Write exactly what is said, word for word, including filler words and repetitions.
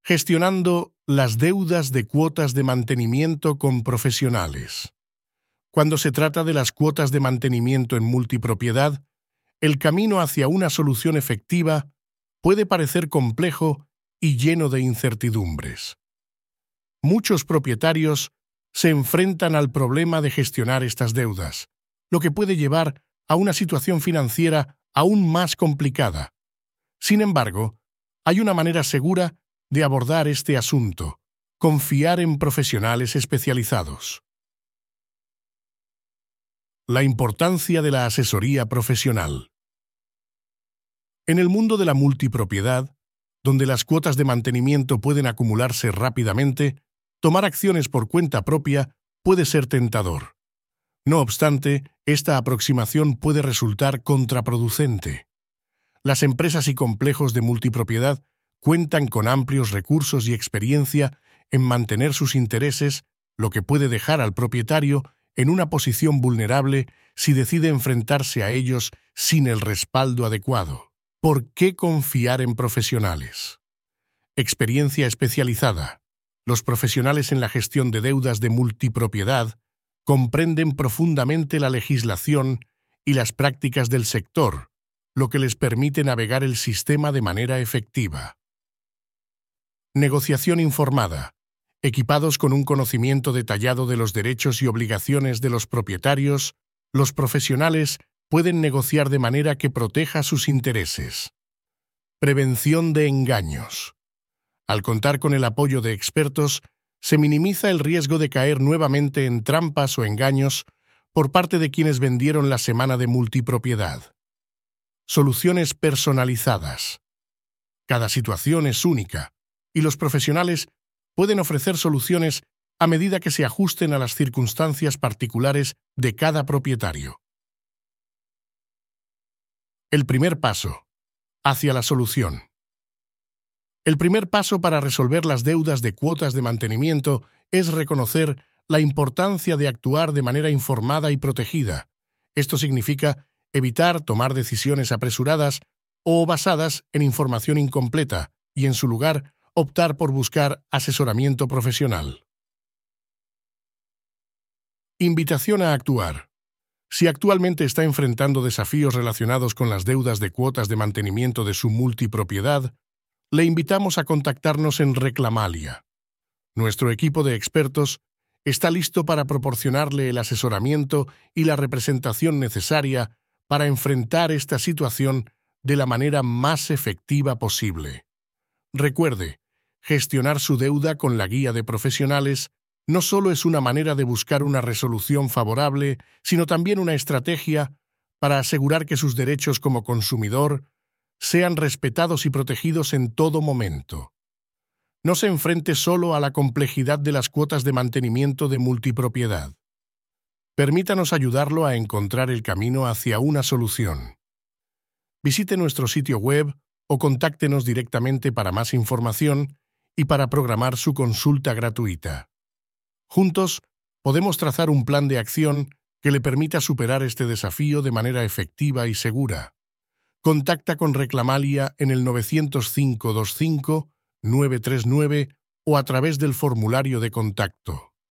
Gestionando las deudas de cuotas de mantenimiento con profesionales. Cuando se trata de las cuotas de mantenimiento en multipropiedad, el camino hacia una solución efectiva puede parecer complejo y lleno de incertidumbres. Muchos propietarios se enfrentan al problema de gestionar estas deudas, lo que puede llevar a una situación financiera aún más complicada. Sin embargo, hay una manera segura de abordar este asunto: confiar en profesionales especializados. La importancia de la asesoría profesional. En el mundo de la multipropiedad, donde las cuotas de mantenimiento pueden acumularse rápidamente, tomar acciones por cuenta propia puede ser tentador. No obstante, esta aproximación puede resultar contraproducente. Las empresas y complejos de multipropiedad cuentan con amplios recursos y experiencia en mantener sus intereses, lo que puede dejar al propietario en una posición vulnerable si decide enfrentarse a ellos sin el respaldo adecuado. ¿Por qué confiar en profesionales? Experiencia especializada. Los profesionales en la gestión de deudas de multipropiedad comprenden profundamente la legislación y las prácticas del sector, lo que les permite navegar el sistema de manera efectiva. Negociación informada. Equipados con un conocimiento detallado de los derechos y obligaciones de los propietarios, los profesionales pueden negociar de manera que proteja sus intereses. Prevención de engaños. Al contar con el apoyo de expertos, se minimiza el riesgo de caer nuevamente en trampas o engaños por parte de quienes vendieron la semana de multipropiedad. Soluciones personalizadas. Cada situación es única, y los profesionales pueden ofrecer soluciones a medida que se ajusten a las circunstancias particulares de cada propietario. El primer paso. Hacia la solución. El primer paso para resolver las deudas de cuotas de mantenimiento es reconocer la importancia de actuar de manera informada y protegida. Esto significa evitar tomar decisiones apresuradas o basadas en información incompleta y, en su lugar, optar por buscar asesoramiento profesional. Invitación a actuar. Si actualmente está enfrentando desafíos relacionados con las deudas de cuotas de mantenimiento de su multipropiedad, le invitamos a contactarnos en Reclamalia. Nuestro equipo de expertos está listo para proporcionarle el asesoramiento y la representación necesaria para enfrentar esta situación de la manera más efectiva posible. Recuerde, gestionar su deuda con la guía de profesionales no solo es una manera de buscar una resolución favorable, sino también una estrategia para asegurar que sus derechos como consumidor sean respetados y protegidos en todo momento. No se enfrente solo a la complejidad de las cuotas de mantenimiento de multipropiedad. Permítanos ayudarlo a encontrar el camino hacia una solución. Visite nuestro sitio web o contáctenos directamente para más información y para programar su consulta gratuita. Juntos, podemos trazar un plan de acción que le permita superar este desafío de manera efectiva y segura. Contacta con Reclamalia en el nueve cero cinco dos cinco nueve tres nueve o a través del formulario de contacto.